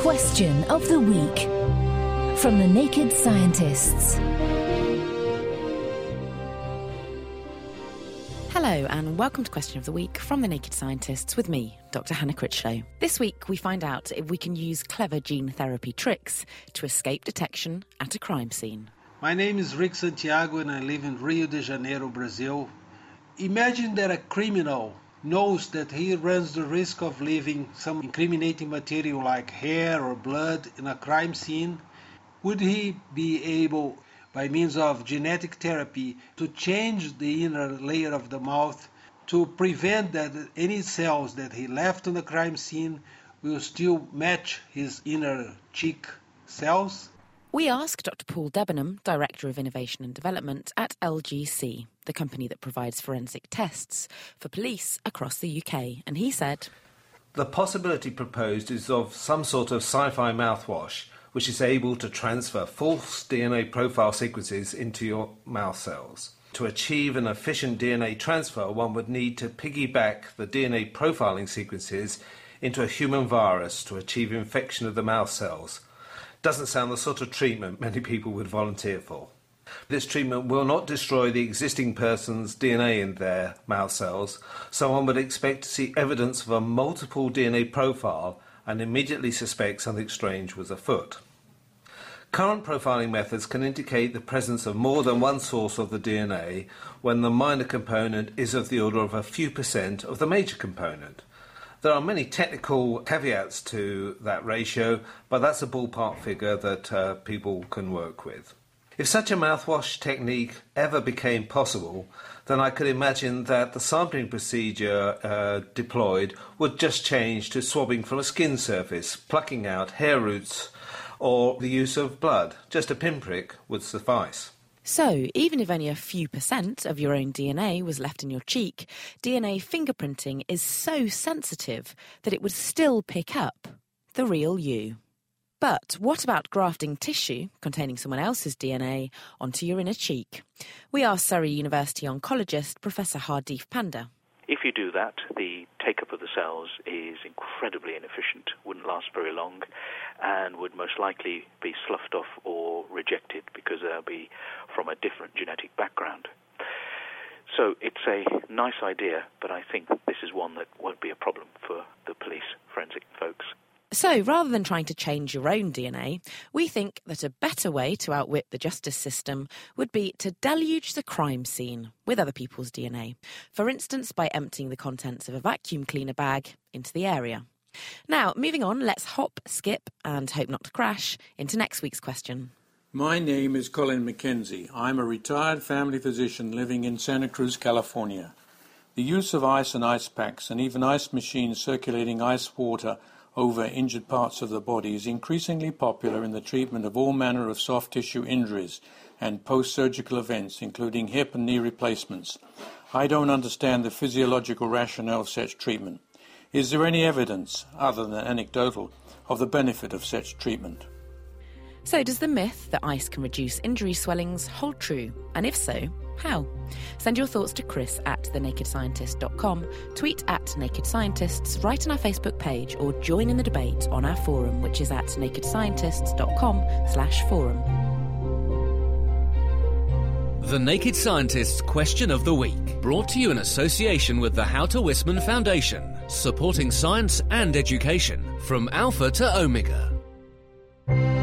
Question of the Week from the Naked Scientists. Hello and welcome to Question of the Week from the Naked Scientists with me, Dr. Hannah Critchlow. This week we find out if we can use clever gene therapy tricks to escape detection at a crime scene. My name is Rick Santiago and I live in Rio de Janeiro, Brazil. Imagine that a criminal knows that he runs the risk of leaving some incriminating material like hair or blood in a crime scene. Would he be able, by means of genetic therapy, to change the inner layer of the mouth to prevent that any cells that he left on the crime scene will still match his inner cheek cells? We asked Dr. Paul Debenham, Director of Innovation and Development at LGC, the company that provides forensic tests for police across the UK, and he said, "The possibility proposed is of some sort of sci-fi mouthwash which is able to transfer false DNA profile sequences into your mouth cells. To achieve an efficient DNA transfer, one would need to piggyback the DNA profiling sequences into a human virus to achieve infection of the mouth cells. Doesn't sound the sort of treatment many people would volunteer for. This treatment will not destroy the existing person's DNA in their mouth cells, so one would expect to see evidence of a multiple DNA profile and immediately suspect something strange was afoot. Current profiling methods can indicate the presence of more than one source of the DNA when the minor component is of the order of a few % of the major component. There are many technical caveats to that ratio, but that's a ballpark figure that people can work with. If such a mouthwash technique ever became possible, then I could imagine that the sampling procedure deployed would just change to swabbing from a skin surface, plucking out hair roots, or the use of blood. Just a pinprick would suffice. So, even if only a few % of your own DNA was left in your cheek, DNA fingerprinting is so sensitive that it would still pick up the real you. But what about grafting tissue containing someone else's DNA onto your inner cheek? We asked Surrey University oncologist Professor Hardeep Panda. If you do that, the take-up of the cells is incredibly inefficient, wouldn't last very long, and would most likely be sloughed off or rejected because they'll be from a different genetic background. So it's a nice idea, but I think this is one that won't be a problem for the police forensic folks. So, rather than trying to change your own DNA, we think that a better way to outwit the justice system would be to deluge the crime scene with other people's DNA, for instance by emptying the contents of a vacuum cleaner bag into the area. Now, moving on, let's hop, skip and hope not to crash into next week's question. My name is Colin McKenzie. I'm a retired family physician living in Santa Cruz, California. The use of ice and ice packs and even ice machines circulating ice water over injured parts of the body is increasingly popular in the treatment of all manner of soft tissue injuries and post-surgical events, including hip and knee replacements. I don't understand the physiological rationale of such treatment. Is there any evidence, other than anecdotal, of the benefit of such treatment? So does the myth that ice can reduce injury swellings hold true? And if so, how? Send your thoughts to Chris at thenakedscientist.com, tweet at Naked Scientists, write on our Facebook page, or join in the debate on our forum, which is at nakedscientists.com/forum. The Naked Scientists Question of the Week, brought to you in association with the Houter Wisman Foundation, supporting science and education from Alpha to Omega.